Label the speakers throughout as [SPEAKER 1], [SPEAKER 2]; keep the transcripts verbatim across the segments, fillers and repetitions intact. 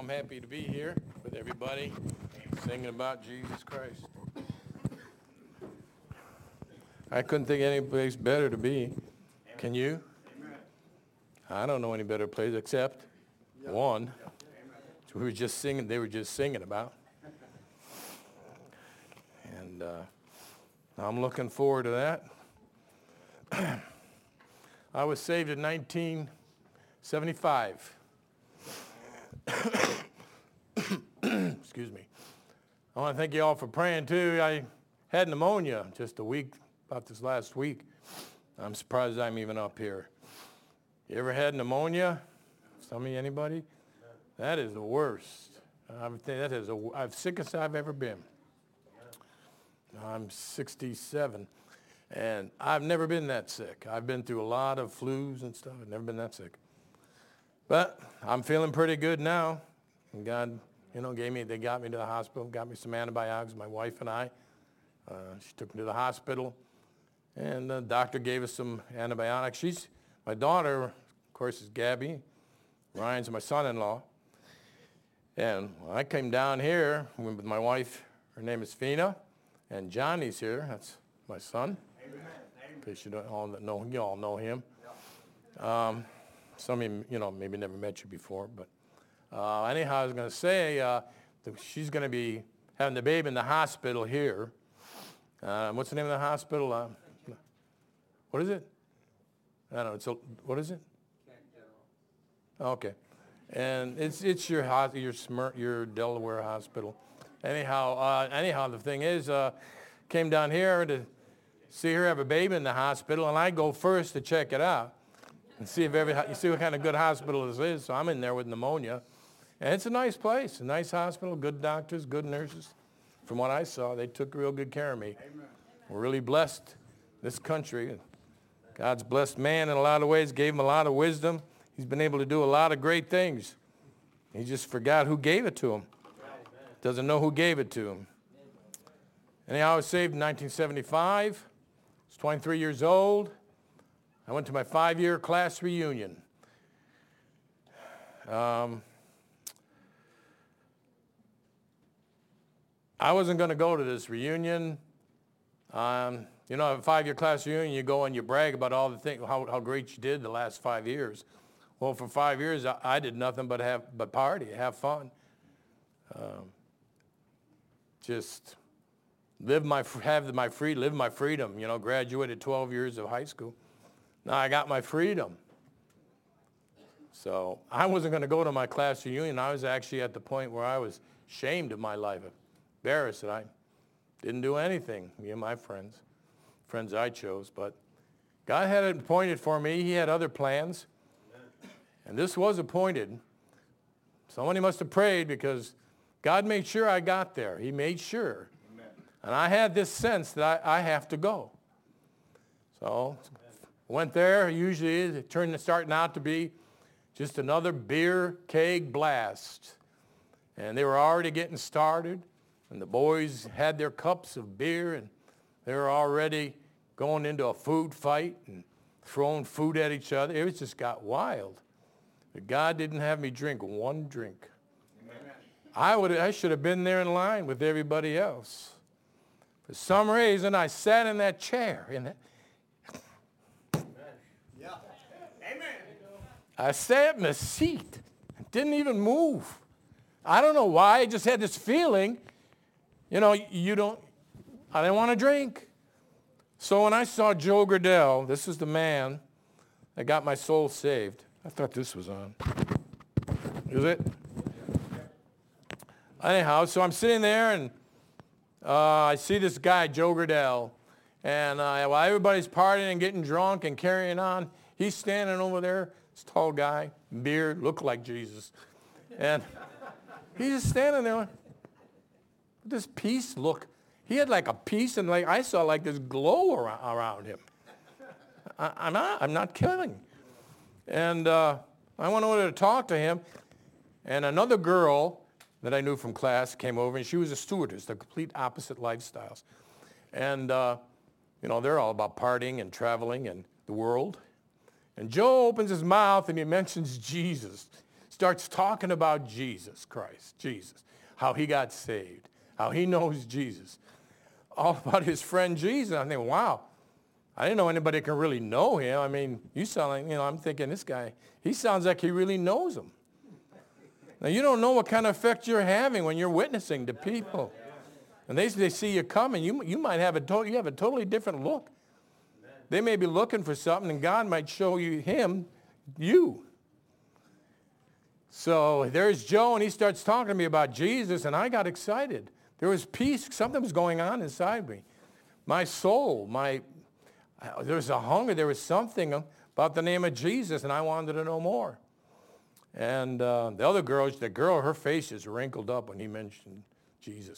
[SPEAKER 1] I'm happy to be here with everybody singing about Jesus Christ. I couldn't think of any place better to be. Can you? I don't know any better place except one. We were just singing, they were just singing about. And uh, I'm looking forward to that. I was saved in nineteen seventy-five. Excuse me. I want to thank you all for praying too. I had pneumonia just a week, about this last week. I'm surprised I'm even up here. You ever had pneumonia? Some of you, anybody? That is the worst. I think that is the I'm sickest I've ever been. I'm sixty-seven, and I've never been that sick. I've been through a lot of flus and stuff. I've never been that sick. But I'm feeling pretty good now. And God, you know, gave me, they got me to the hospital, got me some antibiotics, my wife and I. Uh, she took me to the hospital, and the doctor gave us some antibiotics. She's, my daughter, of course, is Gabby. Ryan's my son-in-law. And when I came down here with my wife, her name is Fina, and Johnny's here. That's my son. Amen. In case you don't all know, you all know him. Um, some of you, you know, maybe never met you before, but uh, anyhow, I was going to say uh, that she's going to be having the baby in the hospital here. Uh, what's the name of the hospital? Uh, what is it? I don't know. It's a, what is it? Okay. And it's it's your your Smir- your Delaware hospital. Anyhow, uh, anyhow, the thing is, uh, came down here to see her have a baby in the hospital, and I go first to check it out and see if every you see what kind of good hospital this is. So I'm in there with pneumonia, and it's a nice place, a nice hospital, good doctors, good nurses. From what I saw, they took real good care of me. Amen. We're really blessed, this country. God's blessed man in a lot of ways, gave him a lot of wisdom. He's been able to do a lot of great things. He just forgot who gave it to him. Doesn't know who gave it to him. Anyhow, I was saved in nineteen seventy-five. I was twenty-three years old. I went to my five-year class reunion. Um, I wasn't going to go to this reunion. Um, you know, a five-year class reunion, you go and you brag about all the things, how, how great you did the last five years. Well, for five years, I, I did nothing but have but party, have fun. Um, just live my have my free live my freedom. You know, graduated twelve years of high school. Now I got my freedom. So I wasn't going to go to my class reunion. I was actually at the point where I was ashamed of my life, embarrassed that I didn't do anything. Me and my friends, friends I chose, but God had it appointed for me. He had other plans. And this was appointed. Somebody must have prayed because God made sure I got there. He made sure. Amen. And I had this sense that I, I have to go. So went there. Usually it turned starting out to be just another beer keg blast. And they were already getting started. And the boys had their cups of beer. And they were already going into a food fight and throwing food at each other. It was just got wild. But God didn't have me drink one drink. Amen. I would I should have been there in line with everybody else. For some reason, I sat in that chair. In that, yeah. Amen. I sat in the seat. Didn't even move. I don't know why. I just had this feeling, you know, you don't, I didn't want to drink. So when I saw Joe Gardell, this is the man that got my soul saved. I thought this was on. Is it? Anyhow, so I'm sitting there, and uh, I see this guy, Joe Gardell, and uh, while everybody's partying and getting drunk and carrying on, he's standing over there, this tall guy, beard, looked like Jesus. And he's just standing there with this peace look. He had like a peace, and like I saw like this glow around, around him. I, I'm not, I'm not kidding. And uh, I went over to talk to him, and another girl that I knew from class came over, and she was a stewardess, the complete opposite lifestyles. And, uh, you know, they're all about partying and traveling and the world. And Joe opens his mouth, and he mentions Jesus. starts talking about Jesus Christ, Jesus, how he got saved, how he knows Jesus, all about his friend Jesus. I think, wow, I didn't know anybody can really know him. I mean, you sound like, you know, I'm thinking this guy, he sounds like he really knows him. Now, you don't know what kind of effect you're having when you're witnessing to people. And they, they see you coming, you, you might have a, to, you have a totally different look. They may be looking for something, and God might show you him, you. So there's Joe, and he starts talking to me about Jesus, and I got excited. There was peace. Something was going on inside me. My soul, my, there was a hunger. There was something about the name of Jesus, and I wanted to know more. And uh, the other girl, the girl, her face just wrinkled up when he mentioned Jesus.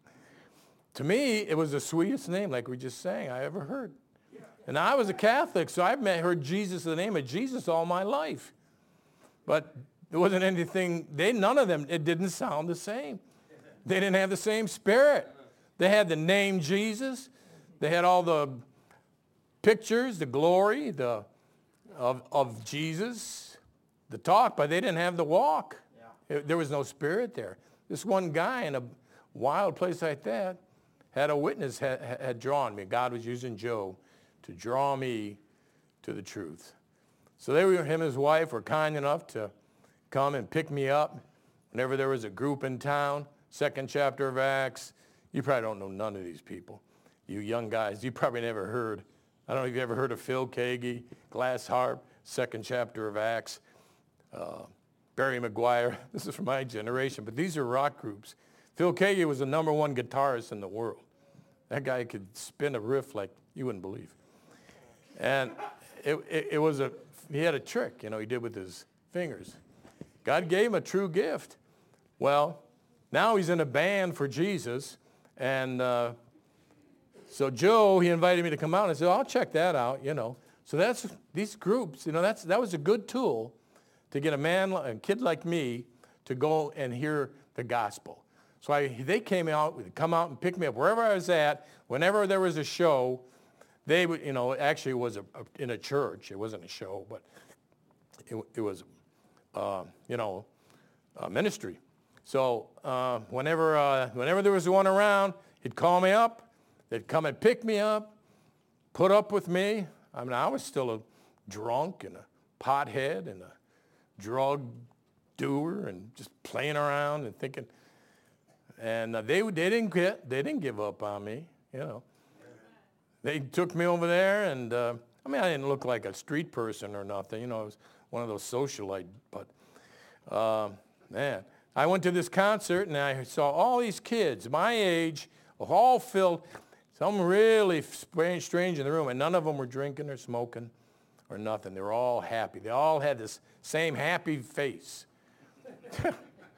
[SPEAKER 1] To me, it was the sweetest name, like we just sang, I ever heard. And I was a Catholic, so I've met, heard Jesus, the name of Jesus, all my life. But there wasn't anything, they, none of them, it didn't sound the same. They didn't have the same spirit. They had the name Jesus. They had all the pictures, the glory the, of, of Jesus. The talk, but they didn't have the walk. Yeah. It, there was no spirit there. This one guy in a wild place like that had a witness, had, had drawn me. God was using Joe to draw me to the truth. So they were, him and his wife were kind enough to come and pick me up whenever there was a group in town. Second chapter of Acts. You probably don't know none of these people. You young guys, you probably never heard. I don't know if you ever heard of Phil Keaggy, Glass Harp, second chapter of Acts. Uh, Barry McGuire, this is from my generation, but these are rock groups. Phil Keaggy was the number one guitarist in the world. That guy could spin a riff like you wouldn't believe. And it, it, it was a, he had a trick, you know, he did with his fingers. God gave him a true gift. Well, now he's in a band for Jesus, and uh, so Joe, he invited me to come out, and I said, oh, I'll check that out, you know. So that's, these groups, you know, that's, that was a good tool to get a man, a kid like me, to go and hear the gospel. So I, they came out, would come out and pick me up wherever I was at. Whenever there was a show, they would, you know, actually it was a, a, in a church. It wasn't a show, but it, it was, uh, you know, a ministry. So uh, whenever, uh, whenever there was one around, he'd call me up. They'd come and pick me up, put up with me. I mean, I was still a drunk and a pothead and a drug doer and just playing around and thinking, and uh, they they didn't get they didn't give up on me, you know. They took me over there, and uh, I mean, I didn't look like a street person or nothing, you know. I was one of those socialite, but uh, man, I went to this concert and I saw all these kids my age, all filled, some really strange, strange in the room, and none of them were drinking or smoking or nothing. They were all happy. They all had this same happy face. yeah,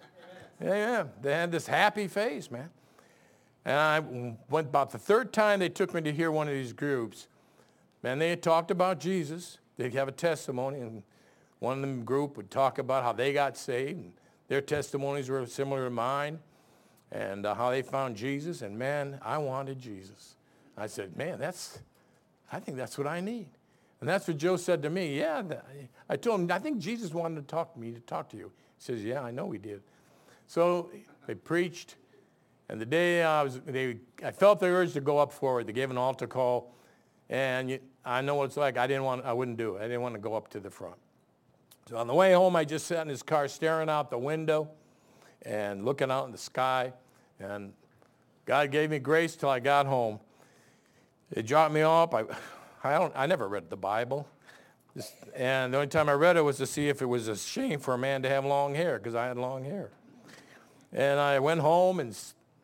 [SPEAKER 1] yeah, they had this happy face, man. And I went about the third time they took me to hear one of these groups. Man, they had talked about Jesus. They'd have a testimony, and one of them group would talk about how they got saved, and their testimonies were similar to mine, and uh, how they found Jesus. And man, I wanted Jesus. I said, man, that's, I think that's what I need. And that's what Joe said to me. Yeah, I told him, I think Jesus wanted to talk to me, to talk to you. He says, yeah, I know he did. So they preached, and the day I was, they, I felt the urge to go up forward. They gave an altar call, and you, I know what it's like. I didn't want, I wouldn't do it. I didn't want to go up to the front. So on the way home, I just sat in his car staring out the window and looking out in the sky, and God gave me grace till I got home. They dropped me off. I, I, don't, I never read the Bible. Just, and the only time I read it was to see if it was a shame for a man to have long hair, because I had long hair. And I went home, and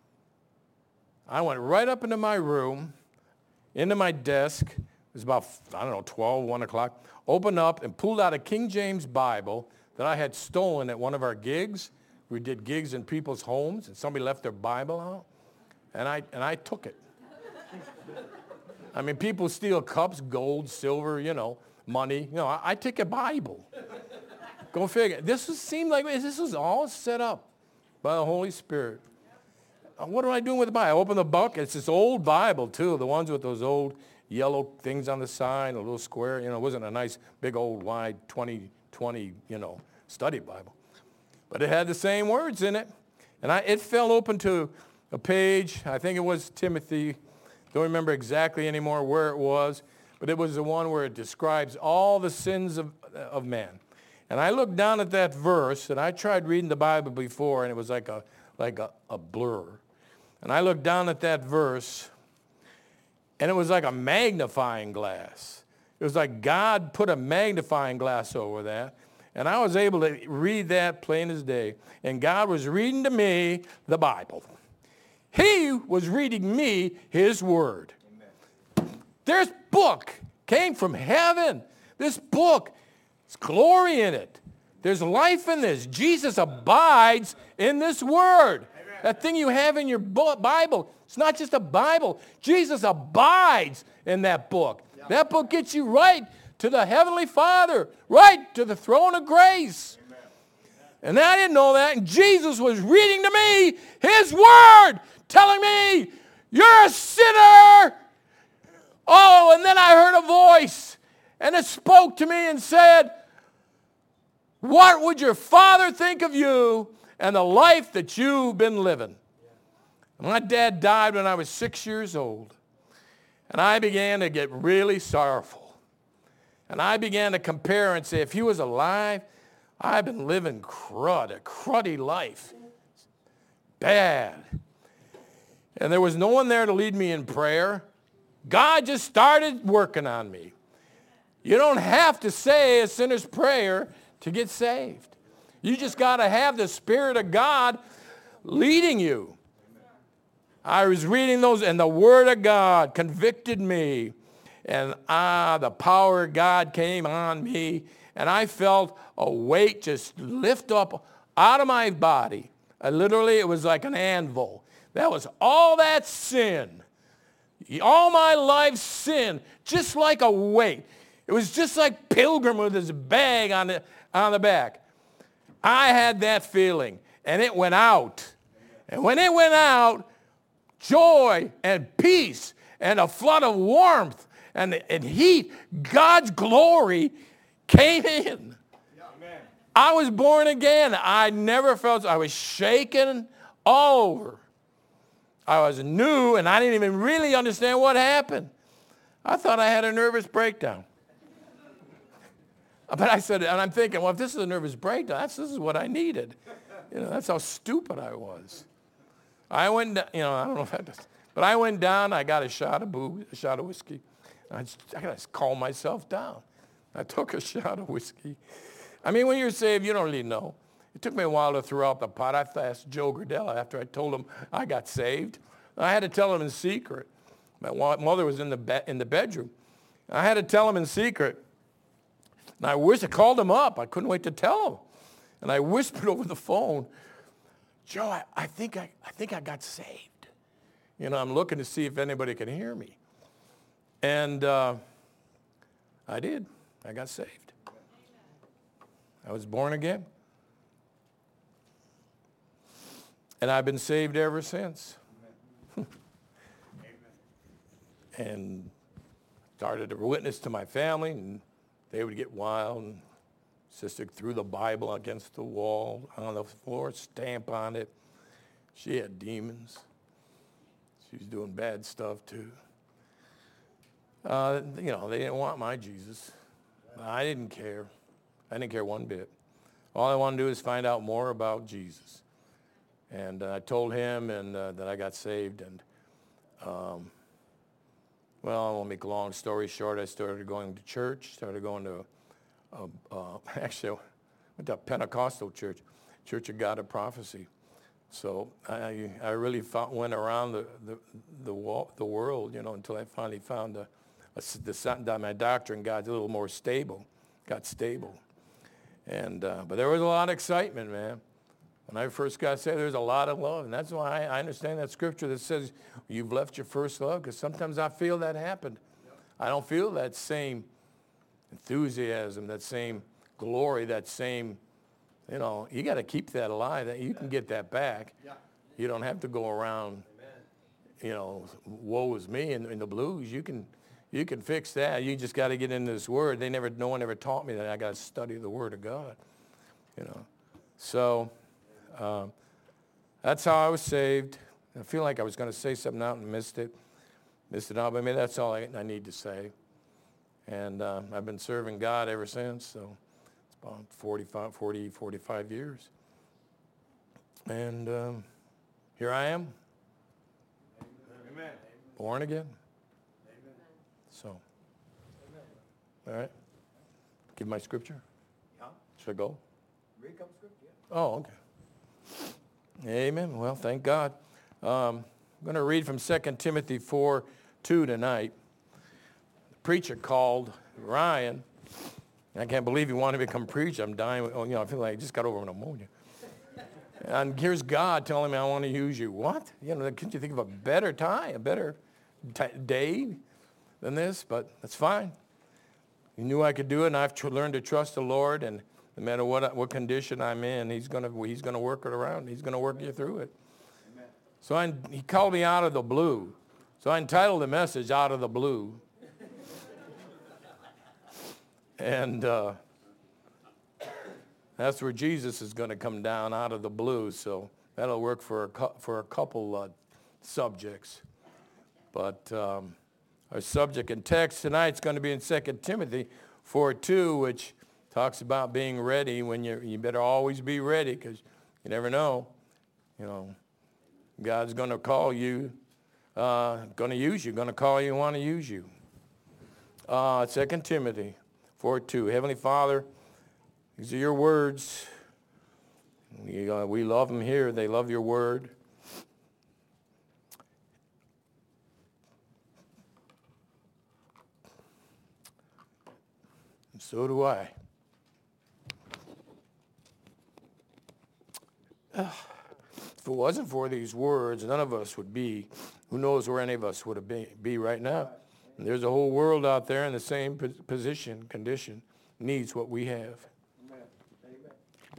[SPEAKER 1] I went right up into my room, into my desk. It was about, I don't know, twelve, one o'clock. Opened up and pulled out a King James Bible that I had stolen at one of our gigs. We did gigs in people's homes, and somebody left their Bible out. And I, and I took it. I mean, people steal cups, gold, silver, you know, money. You know, I, I take a Bible. Go figure. This was, seemed like this was all set up by the Holy Spirit. What am I doing with the Bible? I open the book. It's this old Bible, too, the ones with those old yellow things on the side, a little square. You know, it wasn't a nice, big, old, wide twenty twenty, you know, study Bible. but it had the same words in it. And I, it fell open to a page, I think it was Timothy, don't remember exactly anymore where it was, but it was the one where it describes all the sins of, of man. And I looked down at that verse, and I tried reading the Bible before, and it was like a, like a, a blur. And I looked down at that verse, and it was like a magnifying glass. It was like God put a magnifying glass over that, and I was able to read that plain as day. And God was reading to me the Bible. He was reading me his word. Amen. This book came from heaven. This book, there's glory in it. There's life in this. Jesus abides in this word. Amen. That thing you have in your Bible, it's not just a Bible. Jesus abides in that book. Yeah. That book gets you right to the Heavenly Father, right to the throne of grace. Amen. And I didn't know that. And Jesus was reading to me his word, telling me, you're a sinner. Oh, and then I heard a voice, and it spoke to me and said, what would your Father think of you and the life that you've been living? And my dad died when I was six years old, and I began to get really sorrowful. And I began to compare and say, if he was alive, I've been living crud, a cruddy life. Bad. And there was no one there to lead me in prayer. God just started working on me. You don't have to say a sinner's prayer to get saved. You just got to have the Spirit of God leading you. I was reading those, and the Word of God convicted me. And ah, the power of God came on me. And I felt a weight just lift up out of my body. I literally, it was like an anvil. That was all that sin. All my life's sin, just like a weight. It was just like Pilgrim with his bag on the, on the back. I had that feeling, and it went out. And when it went out, joy and peace and a flood of warmth and, and heat, God's glory came in. Amen. I was born again. I never felt, I was shaken all over. I was new, and I didn't even really understand what happened. I thought I had a nervous breakdown. But I said, and I'm thinking, well, if this is a nervous breakdown, that's, this is what I needed. You know, that's how stupid I was. I went, you know, I don't know if that does, but I went down, I got a shot of booze, a shot of whiskey. I, just, I got to calm myself down. I took a shot of whiskey. I mean, when you're saved, you don't really know. It took me a while to throw out the pot. I asked Joe Gardella after I told him I got saved. I had to tell him in secret. My mother was in the, be- in the bedroom. I had to tell him in secret. And I wish I called him up. I couldn't wait to tell him. And I whispered over the phone, Joe, I, I, think, I, I think I got saved. You know, I'm looking to see if anybody can hear me. And uh, I did. I got saved. I was born again. And I've been saved ever since. And started to witness to my family, and they would get wild. And sister threw the Bible against the wall on the floor, stamp on it. She had demons. She was doing bad stuff too. Uh, you know, they didn't want my Jesus. I didn't care. I didn't care one bit. All I wanted to do is find out more about Jesus. And uh, I told him and uh, that I got saved. And, um, well, I won't make a long story short. I started going to church, started going to, uh, uh, actually, I went to a Pentecostal church, Church of God of Prophecy. So I I really found, went around the the the, wall, the world, you know, until I finally found a, a, the, my doctrine got a little more stable, got stable. And uh, but there was a lot of excitement, man. When I first got saved, there was a lot of love, and that's why I, I understand that scripture that says you've left your first love, because sometimes I feel that happened. Yep. I don't feel that same enthusiasm, that same glory, that same, you know, you got to keep that alive. You can get that back. Yeah. You don't have to go around, Amen. You know, woe is me in, in the blues. You can, you can fix that. You just got to get into this word. They never, no one ever taught me that I got to study the Word of God, you know. So um, that's how I was saved. I feel like I was going to say something out and missed it. Missed it out, but maybe that's all I, I need to say. And uh, I've been serving God ever since, so it's about forty-five, forty, forty-five years. And um, here I am.
[SPEAKER 2] Amen.
[SPEAKER 1] Born again.
[SPEAKER 2] Amen.
[SPEAKER 1] So, all right. Give my scripture.
[SPEAKER 2] Yeah.
[SPEAKER 1] Should I go?
[SPEAKER 2] Read a couple scriptures. Yeah.
[SPEAKER 1] Oh, okay. Amen. Well, thank God. Um, I'm going to read from Second Timothy four two tonight. The preacher called Ryan. I can't believe he wanted to become preacher. I'm dying. Oh, you know, I feel like I just got over pneumonia. And here's God telling me I want to use you. What? You know, couldn't you think of a better time, a better t- day than this? But that's fine. He knew I could do it, and I've tr- learned to trust the Lord. And no matter what what condition I'm in, He's gonna He's gonna work it around. He's gonna work you through it.
[SPEAKER 2] Amen.
[SPEAKER 1] So I, He called me out of the blue. So I entitled the message "Out of the Blue." And uh, that's where Jesus is going to come down out of the blue. So that'll work for a, cu- for a couple uh, subjects. But um, our subject and text tonight is going to be in Second Timothy four two, which talks about being ready. When you you better always be ready, because you never know. You know, God's going to call you, uh, going to use you, going to call you and want to use you. Uh, Second Timothy four two. Heavenly Father, these are your words. We, uh, we love them here. They love your word. And so do I. If it wasn't for these words, none of us would be, who knows where any of us would be, be right now. And there's a whole world out there in the same position, condition, needs what we have.
[SPEAKER 2] Amen. Amen.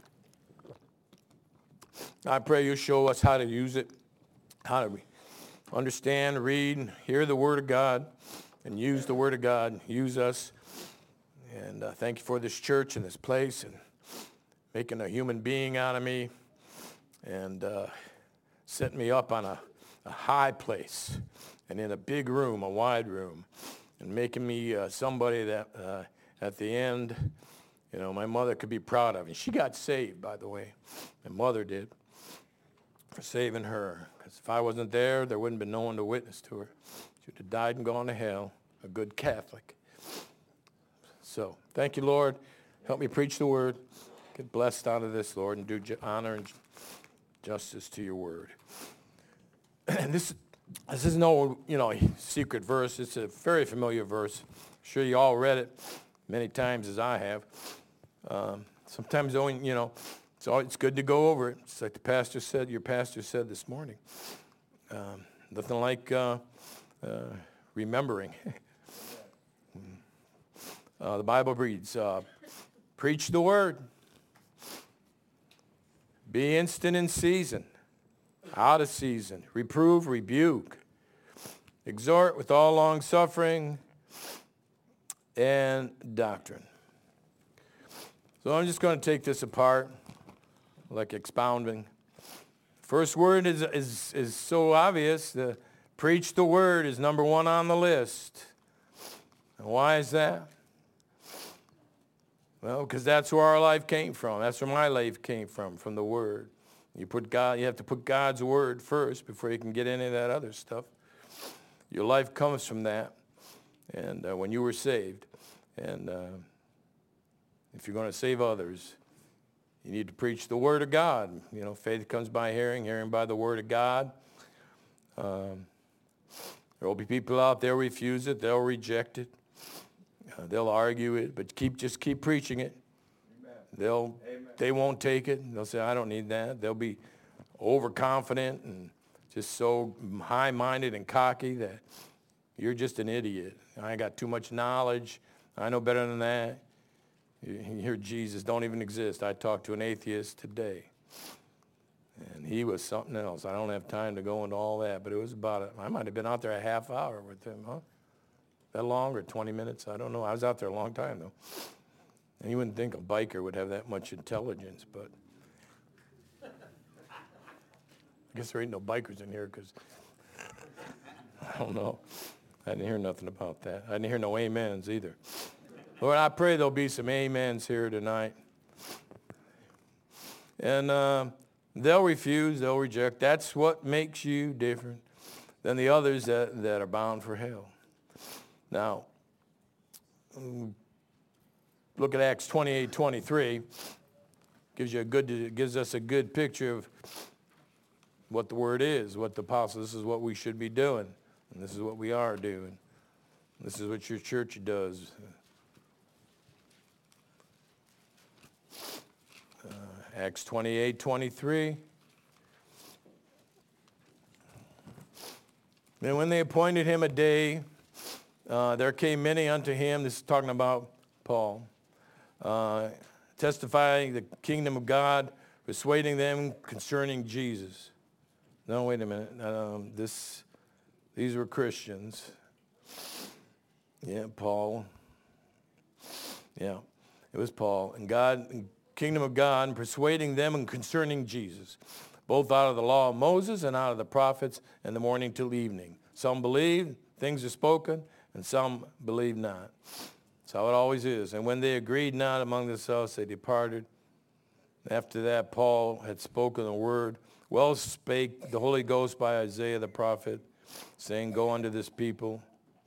[SPEAKER 1] I pray you show us how to use it, how to understand, read, hear the Word of God, and use the Word of God. Use us. And uh, thank you for this church and this place and making a human being out of me and uh, setting me up on a, a high place and in a big room, a wide room, and making me uh, somebody that uh, at the end, you know, my mother could be proud of. And she got saved, by the way. My mother did, for saving her. Because if I wasn't there, there wouldn't have been no one to witness to her. She would have died and gone to hell, a good Catholic. So, thank you, Lord. Help me preach the word. Get blessed out of this, Lord, and do ju- honor and justice to your word. And this, this is no, you know, secret verse. It's a very familiar verse. I'm sure you all read it many times as I have. Um, sometimes, only, you know, it's, all, it's good to go over it. It's like the pastor said, your pastor said this morning. Um, nothing like uh, uh, remembering. uh, the Bible reads, uh, preach the word. Be instant in season, out of season. Reprove, rebuke. Exhort with all long suffering and doctrine. So I'm just going to take this apart, like expounding. First word is, is, is so obvious. The preach the word is number one on the list. And why is that? Well, because that's where our life came from. That's where my life came from, from the word. You put God, you have to put God's word first before you can get any of that other stuff. Your life comes from that, and uh, when you were saved. And uh, if you're going to save others, you need to preach the word of God. You know, faith comes by hearing, hearing by the word of God. Um, there will be people out there refuse it. They'll reject it. Uh, they'll argue it, but keep just keep preaching it.
[SPEAKER 2] Amen.
[SPEAKER 1] They'll
[SPEAKER 2] Amen.
[SPEAKER 1] they won't take it. They'll say, I don't need that. They'll be overconfident and just so high-minded and cocky that you're just an idiot. I got too much knowledge. I know better than that. You hear Jesus don't even exist. I talked to an atheist today, and he was something else. I don't have time to go into all that, but it was about it. I might have been out there a half hour with him, huh? That long, or twenty minutes? I don't know. I was out there a long time, though. And you wouldn't think a biker would have that much intelligence, but I guess there ain't no bikers in here because, I don't know. I didn't hear nothing about that. I didn't hear no amens either. Lord, I pray there'll be some amens here tonight. And uh, they'll refuse, they'll reject. That's what makes you different than the others that, that are bound for hell. Now, look at Acts twenty-eight twenty-three. Gives you a good, gives us a good picture of what the word is, what the apostle, this is what we should be doing, and this is what we are doing. This is what your church does. Uh, Acts twenty-eight twenty-three. And when they appointed him a day, uh, there came many unto him. This is talking about Paul. Uh, testifying the kingdom of God, persuading them concerning Jesus. No, wait a minute. Um, this, these were Christians. Yeah, Paul. Yeah, it was Paul. And God, kingdom of God, and persuading them concerning Jesus, both out of the law of Moses and out of the prophets, and the morning till evening. Some believed, things are spoken, and some believed not. That's how it always is. And when they agreed not among themselves, they departed. After that, Paul had spoken the word. Well spake the Holy Ghost by Isaiah the prophet, saying, go unto this people.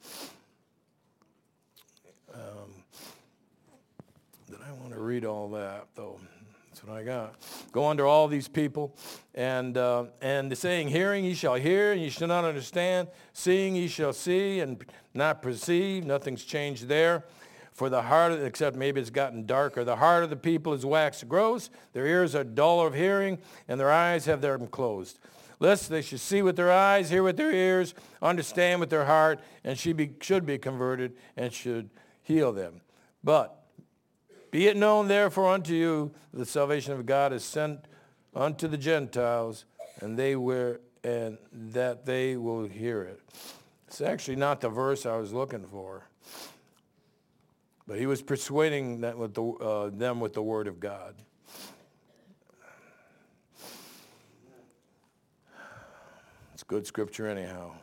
[SPEAKER 1] Um, did I want to read all that, though? That's what I got. Go unto all these people, and uh, and saying, hearing ye shall hear, and ye shall not understand. Seeing ye shall see, and not perceive. Nothing's changed there. For the heart, of, except maybe it's gotten darker, the heart of the people is waxed gross, their ears are dull of hearing, and their eyes have them closed. Lest they should see with their eyes, hear with their ears, understand with their heart, and she be, should be converted, and should heal them. But be it known therefore unto you, the salvation of God is sent unto the Gentiles, and they were, and that they will hear it. It's actually not the verse I was looking for. But he was persuading that with the, uh, them with the word of God. It's good scripture anyhow.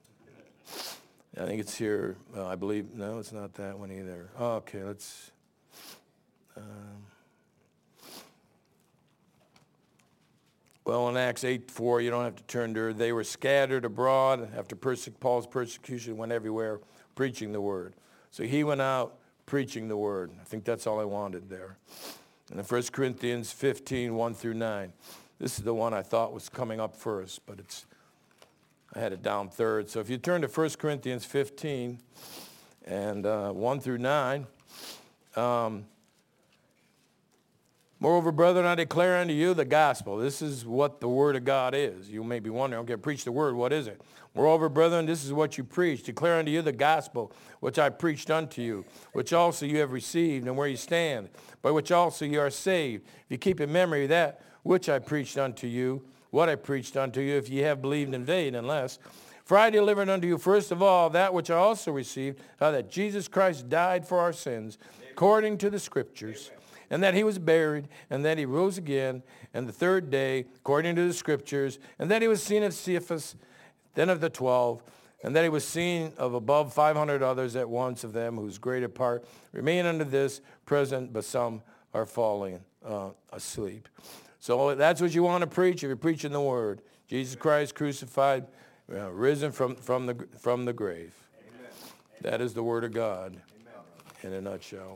[SPEAKER 1] I think it's here, uh, I believe, no, it's not that one either. Oh, okay, let's, um, well, in Acts eight four, you don't have to turn to her. They were scattered abroad after perse- Paul's persecution, went everywhere preaching the word. So he went out preaching the word. I think that's all I wanted there. And in First Corinthians fifteen, one through nine. This is the one I thought was coming up first, but it's, I had it down third. So if you turn to First Corinthians fifteen and uh, one through nine. Um, Moreover, brethren, I declare unto you the gospel. This is what the word of God is. You may be wondering, okay, preach the word. What is it? Moreover, brethren, this is what you preach. Declare unto you the gospel, which I preached unto you, which also you have received, and where you stand, by which also you are saved. If you keep in memory that which I preached unto you, what I preached unto you, if ye have believed in vain, unless. For I delivered unto you first of all that which I also received, how that Jesus Christ died for our sins, according to the Scriptures. Amen. And that he was buried, and that he rose again, and the third day, according to the Scriptures, and that he was seen of Cephas, then of the twelve, and that he was seen of above five hundred others at once, of them whose greater part remain unto this present, but some are falling uh, asleep. So that's what you want to preach if you're preaching the word. Jesus Christ crucified, uh, risen from, from, the, from the grave. Amen. That is the word of God. Amen. In a nutshell.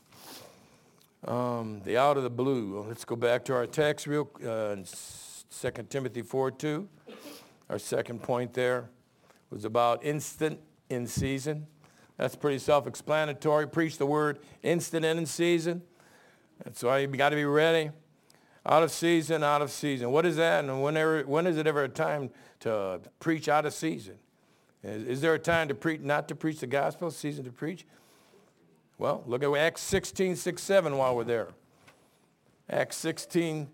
[SPEAKER 1] Um, the out of the blue. Let's go back to our text real uh, Second Timothy four two. Our second point there was about instant in season. That's pretty self-explanatory. Preach the word instant and in season. That's why you've got to be ready. Out of season, out of season. What is that? And whenever, when is it ever a time to preach out of season? Is, is there a time to preach, not to preach the gospel, season to preach? Well, look at Acts sixteen, six, seven while we're there. Acts sixteen.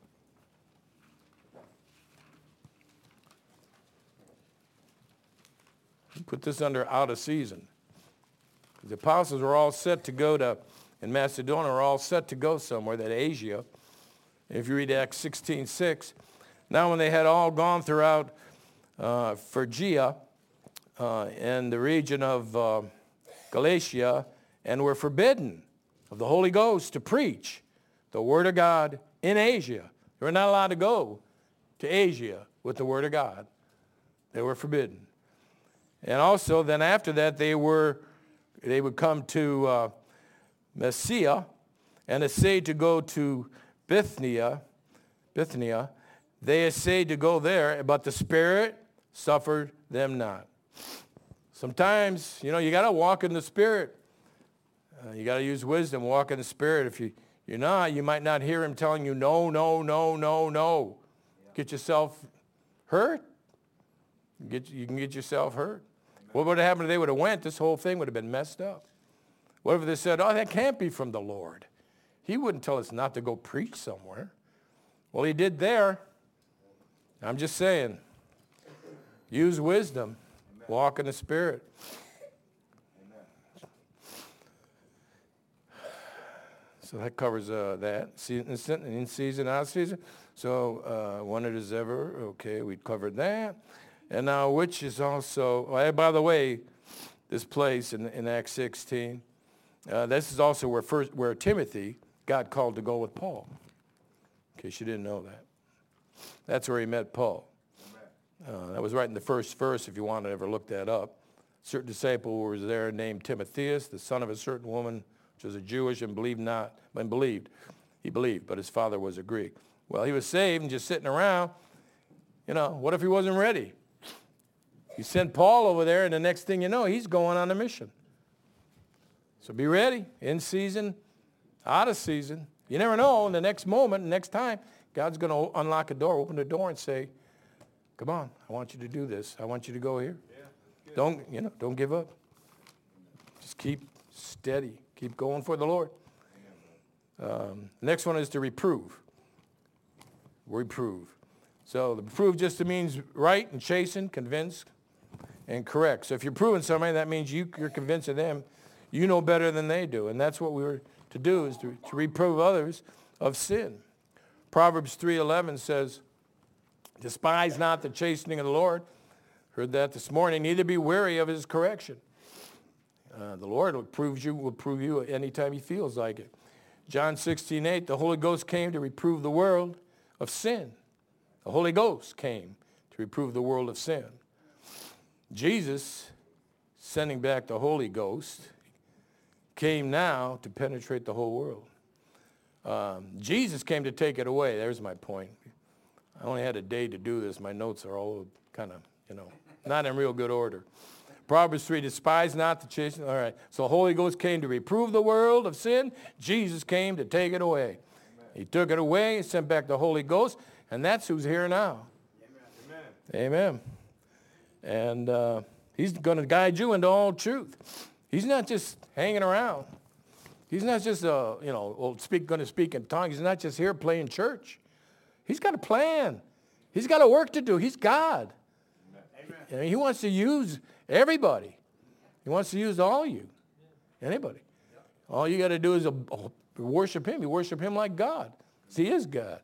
[SPEAKER 1] Put this under out of season. The apostles were all set to go to, in Macedonia, were all set to go somewhere, that Asia. If you read Acts sixteen, six, Now when they had all gone throughout uh, Phrygia uh, and the region of uh, Galatia, and were forbidden of the Holy Ghost to preach the word of God in Asia. They were not allowed to go to Asia with the word of God. They were forbidden. And also then after that they were, they would come to uh, Mysia and essayed to go to Bithynia, Bithynia. They essayed to go there, but the Spirit suffered them not. Sometimes, you know, you got to walk in the Spirit. Uh, you got to use wisdom, walk in the Spirit. If you, you're not, you might not hear him telling you no, no, no, no, no. Yeah. Get yourself hurt. Get, you can get yourself hurt. Amen. What would have happened if they would have went? This whole thing would have been messed up. What if they said, oh, that can't be from the Lord? He wouldn't tell us not to go preach somewhere. Well, he did there. I'm just saying, use wisdom. Amen. Walk in the Spirit. Amen. So that covers uh, that. In season, out of season. So uh, when it is ever, okay, we covered that. And now which is also, oh, by the way, this place in, in Acts sixteen, uh, this is also where, first, where Timothy got called to go with Paul. In case you didn't know that. That's where he met Paul. Uh, that was right in the first verse if you want to ever look that up. A certain disciple was there named Timotheus, the son of a certain woman, which was a Jewish and believed not, and believed. He believed, but his father was a Greek. Well, he was saved and just sitting around. You know, what if he wasn't ready? You send Paul over there, and the next thing you know, he's going on a mission. So be ready, in season, out of season. You never know, in the next moment, next time, God's going to unlock a door, open the door and say, come on, I want you to do this. I want you to go here. Yeah, don't, you know, don't give up. Just keep steady. Keep going for the Lord. Um, the next one is to reprove. Reprove. So the reprove just means right and chasten, convince, and correct. So if you're proving somebody, that means you, you're convincing them you know better than they do. And that's what we were to do, is to, to reprove others of sin. Proverbs three eleven says, despise not the chastening of the Lord. Heard that this morning. Neither be weary of his correction. Uh, the Lord will prove you, will prove you anytime he feels like it. John sixteen eight, the Holy Ghost came to reprove the world of sin. The Holy Ghost came to reprove the world of sin. Jesus, sending back the Holy Ghost, came now to penetrate the whole world. Um, Jesus came to take it away. There's my point. I only had a day to do this. My notes are all kind of, you know, not in real good order. Proverbs three, despise not the chastening. All right. So the Holy Ghost came to reprove the world of sin. Jesus came to take it away. Amen. He took it away. He sent back the Holy Ghost. And that's who's here now. Amen. Amen. And uh, he's going to guide you into all truth. He's not just hanging around. He's not just, uh, you know, speak, going to speak in tongues. He's not just here playing church. He's got a plan. He's got a work to do. He's God. Amen. I mean, he wants to use everybody. He wants to use all you. Anybody. All you got to do is uh, worship him. You worship him like God. He is God.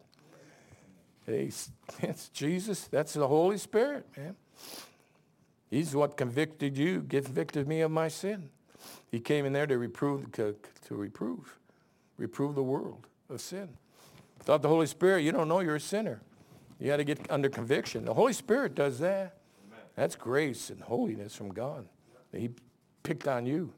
[SPEAKER 1] It's, it's Jesus. That's the Holy Spirit, man. He's what convicted you, convicted me of my sin. He came in there to reprove, to, to reprove, reprove the world of sin. Without the Holy Spirit, you don't know you're a sinner. You got to get under conviction. The Holy Spirit does that. Amen. That's grace and holiness from God. He picked on you.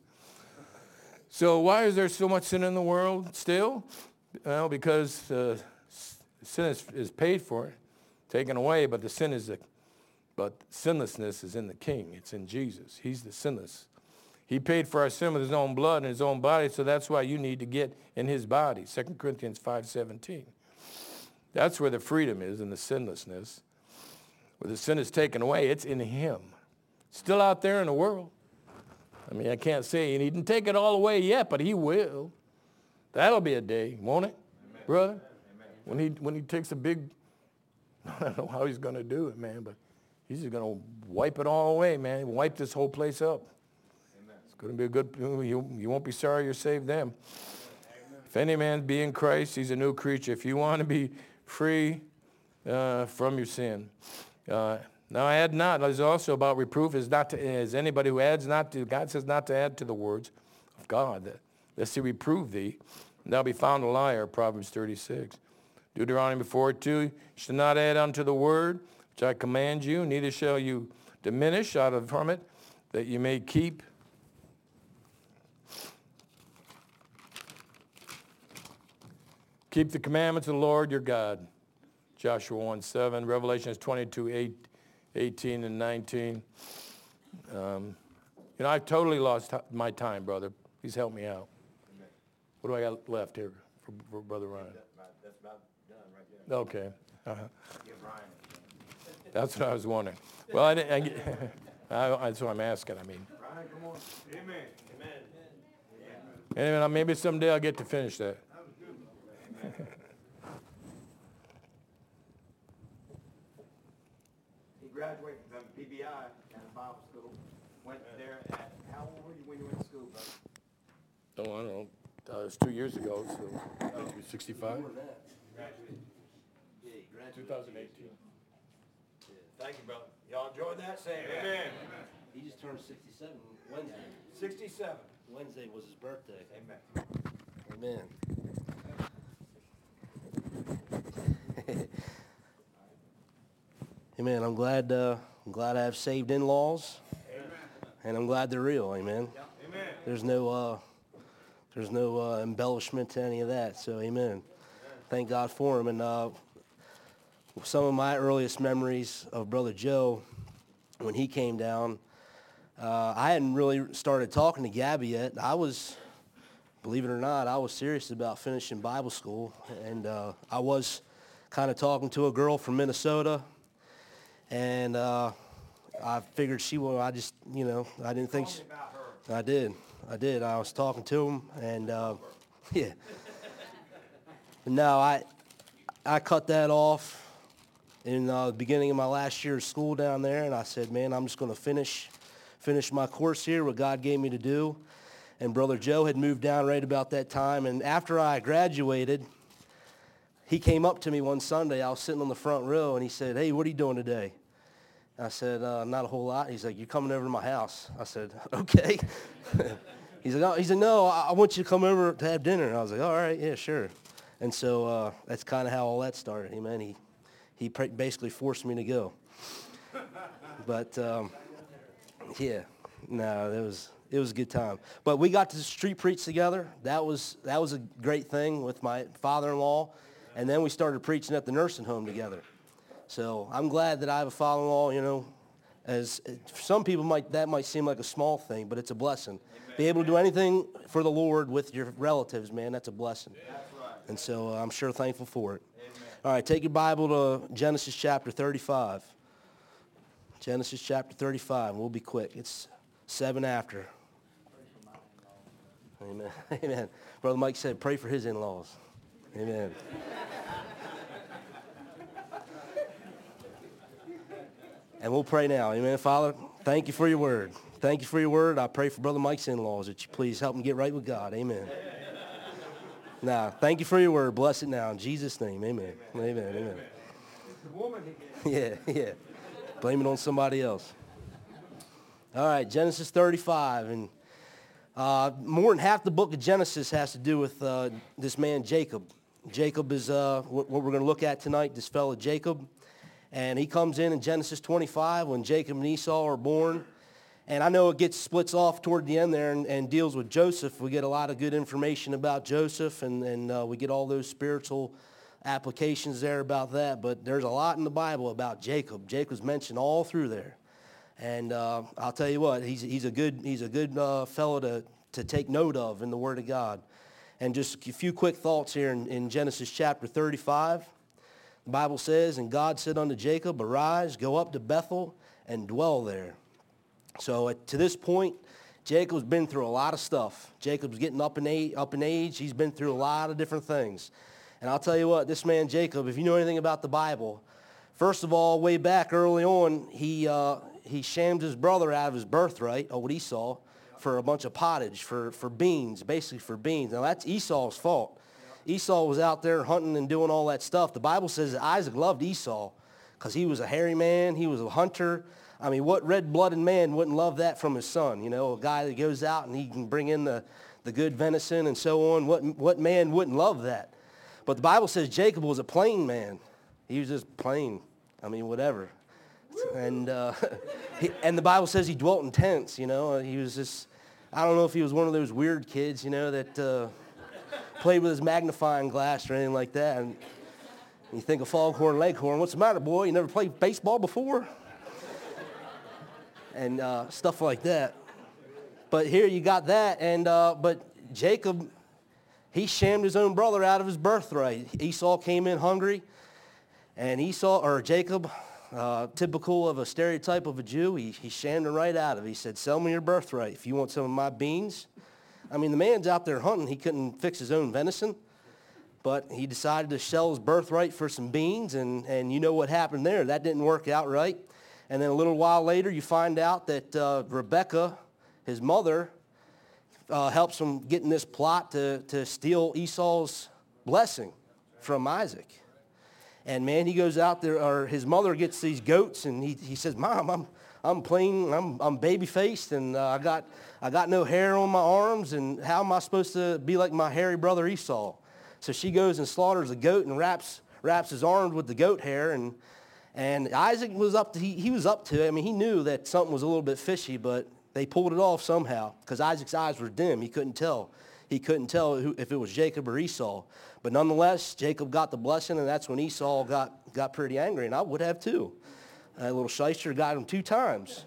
[SPEAKER 1] So why is there so much sin in the world still? Well, because uh, sin is, is paid for, taken away, but the sin is the, but sinlessness is in the King. It's in Jesus. He's the sinless. He paid for our sin with his own blood and his own body, so that's why you need to get in his body. Second Corinthians five seventeen. That's where the freedom is, in the sinlessness. Where the sin is taken away, it's in him. Still out there in the world. I mean, I can't say he didn't take it all away yet, but he will. That'll be a day, won't it, Amen. Brother? Amen. When he when he takes a big, I don't know how he's going to do it, man, but he's just going to wipe it all away, man. Wipe this whole place up. Amen. It's going to be a good, you, you won't be sorry you're saved then. Amen. If any man be in Christ, he's a new creature. If you want to be free, uh, from your sin. Uh, now add not. There's also about reproof is not to, is anybody who adds not to. God says not to add to the words of God, that, lest he reprove thee, and thou be found a liar. Proverbs thirty-six. Deuteronomy four two. You shall not add unto the word which I command you, neither shall you diminish out of from it, that you may keep keep the commandments of the Lord your God. Joshua one seven, Revelation twenty-two eight, eighteen and nineteen. Um, you know, I've totally lost t- my time, brother. Please help me out.
[SPEAKER 2] Amen.
[SPEAKER 1] What do I got left here for, for Brother Ryan?
[SPEAKER 2] That's about, that's about done right there.
[SPEAKER 1] Okay. Uh-huh.
[SPEAKER 2] Give Ryan.
[SPEAKER 1] That's what I was wondering. Well, I didn't, I, get- I, that's what I'm asking, I mean.
[SPEAKER 2] Ryan, come on. Amen. Amen. Yeah.
[SPEAKER 1] Anyway, maybe someday I'll get to finish that.
[SPEAKER 2] That was good. Amen. He graduated from P B I out of Bible school. Went there at, how old were you when you went to school, brother?
[SPEAKER 1] Oh, I don't know. Uh, it was two years ago, so maybe sixty-five?
[SPEAKER 2] Graduated. Yeah, he graduated.
[SPEAKER 1] twenty eighteen.
[SPEAKER 2] Yeah. Thank you, brother. Y'all enjoyed that? Say amen.
[SPEAKER 3] He just turned sixty-seven Wednesday.
[SPEAKER 2] Sixty-seven.
[SPEAKER 3] Wednesday was his birthday.
[SPEAKER 2] Amen.
[SPEAKER 3] Amen. Amen. I'm glad. Uh, I'm glad I have saved in-laws,
[SPEAKER 2] Amen.
[SPEAKER 3] and I'm glad they're real. Amen.
[SPEAKER 2] Amen.
[SPEAKER 3] There's no. Uh, there's no uh, embellishment to any of that. So, amen. Thank God for him. And uh, some of my earliest memories of Brother Joe, when he came down, uh, I hadn't really started talking to Gabby yet. I was, believe it or not, I was serious about finishing Bible school, and uh, I was kind of talking to a girl from Minnesota, and uh, I figured she would. I just, you know, I didn't think.
[SPEAKER 2] Tell
[SPEAKER 3] She,
[SPEAKER 2] me about her.
[SPEAKER 3] I did. I did. I was talking to him, and uh, yeah. No, I I cut that off in uh, the beginning of my last year of school down there, and I said, man, I'm just going to finish finish my course here, what God gave me to do. And Brother Joe had moved down right about that time, and after I graduated, he came up to me one Sunday. I was sitting on the front row, and he said, hey, what are you doing today? I said, uh, not a whole lot. He's like, you're coming over to my house. I said, okay. He's like, oh, he said, no, I I want you to come over to have dinner. And I was like, all right, yeah, sure. And so uh, that's kind of how all that started. Amen. He, he pr- basically forced me to go. But, um, yeah, no, it was it was a good time. But we got to street preach together. That was that was a great thing with my father-in-law. And then we started preaching at the nursing home together. So I'm glad that I have a father-in-law, you know, as for some people might that might seem like a small thing, but it's a blessing. Amen. Be able to do anything for the Lord with your relatives, man, that's a blessing. That's right. And so uh, I'm sure thankful for it. Amen. All right, take your Bible to Genesis chapter thirty-five. Genesis chapter thirty-five. We'll be quick. It's seven after. Amen. Amen. Brother Mike said, pray for his in-laws. Amen. And we'll pray now. Amen. Father, thank you for your word. Thank you for your word. I pray for Brother Mike's in-laws that you please help him get right with God. Amen. Now, thank you for your word. Bless it now in Jesus' name. Amen. Amen. Amen. Amen.
[SPEAKER 2] The woman again.
[SPEAKER 3] Yeah, yeah. Blame it on somebody else. All right, Genesis thirty-five. And uh, more than half the book of Genesis has to do with uh, this man Jacob. Jacob is uh, what we're going to look at tonight, this fellow Jacob. And he comes in in Genesis twenty-five when Jacob and Esau are born. And I know it gets splits off toward the end there and, and deals with Joseph. We get a lot of good information about Joseph, and, and uh, we get all those spiritual applications there about that. But there's a lot in the Bible about Jacob. Jacob's mentioned all through there. And uh, I'll tell you what, he's, he's a good, he's a good uh, fellow to, to take note of in the Word of God. And just a few quick thoughts here in, in Genesis chapter thirty-five. The Bible says, and God said unto Jacob, arise, go up to Bethel, and dwell there. So at, to this point, Jacob's been through a lot of stuff. Jacob's getting up in, age, up in age. He's been through a lot of different things. And I'll tell you what, this man Jacob, if you know anything about the Bible, first of all, way back early on, he uh, he shamed his brother out of his birthright, old Esau, for a bunch of pottage, for, for beans, basically for beans. Now that's Esau's fault. Esau was out there hunting and doing all that stuff. The Bible says that Isaac loved Esau because he was a hairy man. He was a hunter. I mean, what red-blooded man wouldn't love that from his son? You know, a guy that goes out and he can bring in the, the good venison and so on. What, what man wouldn't love that? But the Bible says Jacob was a plain man. He was just plain. I mean, whatever. And uh, he, and the Bible says he dwelt in tents, you know. He was just, I don't know if he was one of those weird kids, you know, that uh, played with his magnifying glass or anything like that. And you think of Foghorn Leghorn, what's the matter, boy? You never played baseball before? And uh, stuff like that. But here you got that, and uh, but Jacob, he shamed his own brother out of his birthright. Esau came in hungry, and Esau, or Jacob, uh, typical of a stereotype of a Jew, he, he shamed him right out of it. He said, sell me your birthright if you want some of my beans. I mean, the man's out there hunting. He couldn't fix his own venison, but he decided to sell his birthright for some beans, and, and you know what happened there. That didn't work out right. And then a little while later, you find out that uh, Rebekah, his mother, uh, helps him get in this plot to, to steal Esau's blessing from Isaac. And man, he goes out there, or his mother gets these goats, and he, he says, Mom, I'm I'm plain, I'm I'm baby-faced, and uh, I got I got no hair on my arms, and how am I supposed to be like my hairy brother Esau? So she goes and slaughters a goat and wraps wraps his arms with the goat hair, and and Isaac was up to he, he was up to it. I mean, he knew that something was a little bit fishy, but they pulled it off somehow because Isaac's eyes were dim. He couldn't tell. He couldn't tell who, if it was Jacob or Esau. But nonetheless, Jacob got the blessing, and that's when Esau got, got pretty angry, and I would have too. That little shyster got him two times.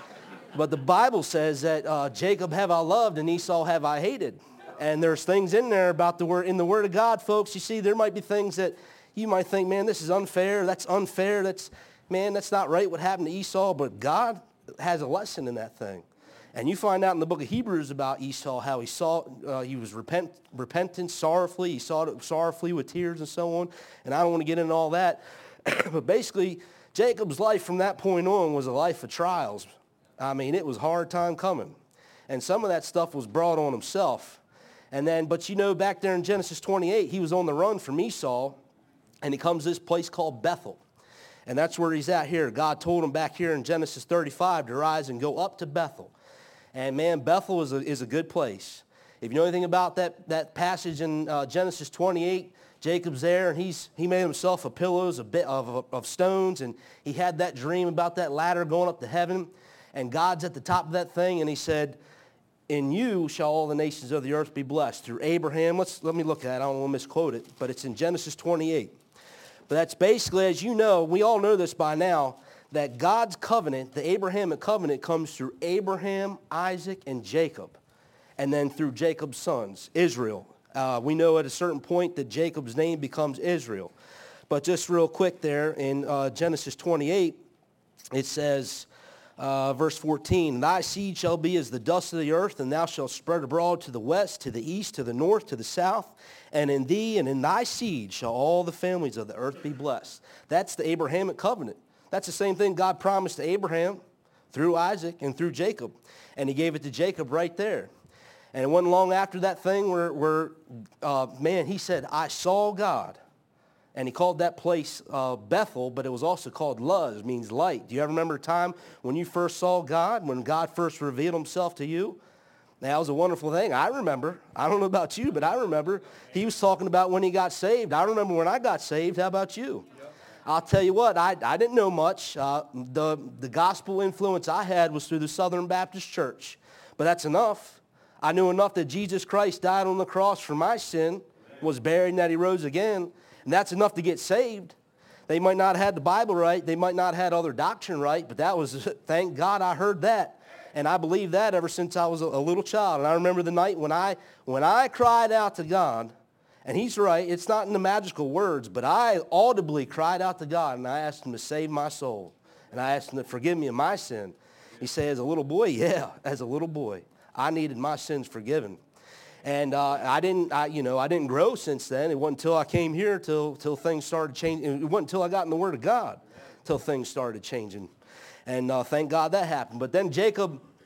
[SPEAKER 3] But the Bible says that uh, Jacob have I loved and Esau have I hated. And there's things in there about the word, in the Word of God, folks. You see, there might be things that you might think, man, this is unfair. That's unfair. That's, man, that's not right what happened to Esau. But God has a lesson in that thing. And you find out in the book of Hebrews about Esau, how he saw, uh, he was repent, repentant, sorrowfully. He saw it sorrowfully with tears and so on. And I don't want to get into all that. But basically, Jacob's life from that point on was a life of trials. I mean, it was a hard time coming. And some of that stuff was brought on himself. And then, but you know, back there in Genesis twenty-eight, he was on the run from Esau, and he comes to this place called Bethel. And that's where he's at here. God told him back here in Genesis thirty-five to rise and go up to Bethel. And man, Bethel is a, is a good place. If you know anything about that, that passage in uh, Genesis twenty-eight, Jacob's there, and he's he made himself a pillows of, of, of stones, and he had that dream about that ladder going up to heaven, and God's at the top of that thing, and he said, in you shall all the nations of the earth be blessed. Through Abraham, let's, let me look at it, I don't want to misquote it, but it's in Genesis twenty-eight. But that's basically, as you know, we all know this by now, that God's covenant, the Abrahamic covenant, comes through Abraham, Isaac, and Jacob, and then through Jacob's sons, Israel. Uh, we know at a certain point that Jacob's name becomes Israel. But just real quick there, in uh, Genesis twenty-eight, it says, uh, verse fourteen, thy seed shall be as the dust of the earth, and thou shalt spread abroad to the west, to the east, to the north, to the south, and in thee and in thy seed shall all the families of the earth be blessed. That's the Abrahamic covenant. That's the same thing God promised to Abraham through Isaac and through Jacob. And he gave it to Jacob right there. And it wasn't long after that thing where, where uh, man, he said, I saw God. And he called that place uh, Bethel, but it was also called Luz, means light. Do you ever remember a time when you first saw God, when God first revealed himself to you? That was a wonderful thing. I remember. I don't know about you, but I remember. He was talking about when he got saved. I remember when I got saved. How about you? I'll tell you what, I, I didn't know much. Uh, the, the gospel influence I had was through the Southern Baptist Church. But that's enough. I knew enough that Jesus Christ died on the cross for my sin, was buried, and that he rose again. And that's enough to get saved. They might not have had the Bible right. They might not have had other doctrine right. But that was, thank God I heard that. And I believed that ever since I was a, a little child. And I remember the night when I, when I cried out to God. And he's right, it's not in the magical words, but I audibly cried out to God, and I asked him to save my soul. And I asked him to forgive me of my sin. He said, as a little boy, yeah, as a little boy, I needed my sins forgiven. And uh, I didn't, I, you know, I didn't grow since then. It wasn't until I came here till, till things started changing. It wasn't until I got in the Word of God till things started changing. And uh, thank God that happened. But then Jacob,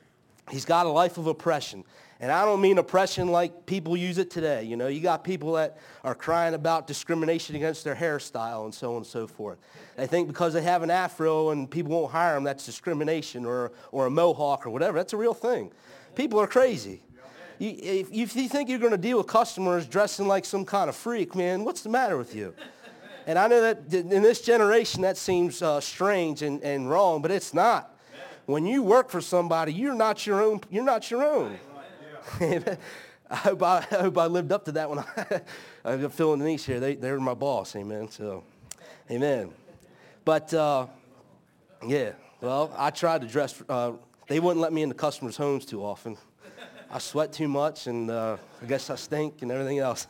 [SPEAKER 3] he's got a life of oppression. And I don't mean oppression like people use it today. You know, you got people that are crying about discrimination against their hairstyle and so on and so forth. They think because they have an afro and people won't hire them, that's discrimination, or, or a mohawk or whatever. That's a real thing. People are crazy. You, if, if you think you're going to deal with customers dressing like some kind of freak, man, what's the matter with you? And I know that in this generation that seems uh, strange and, and wrong, but it's not. When you work for somebody, you're not your own. You're not your own. I hope I, I hope I lived up to that when I, I'm filling the niche here. They, they're my boss, amen. So, amen. But, uh, yeah, well, I tried to dress. Uh, they wouldn't let me into customers' homes too often. I sweat too much, and uh, I guess I stink and everything else.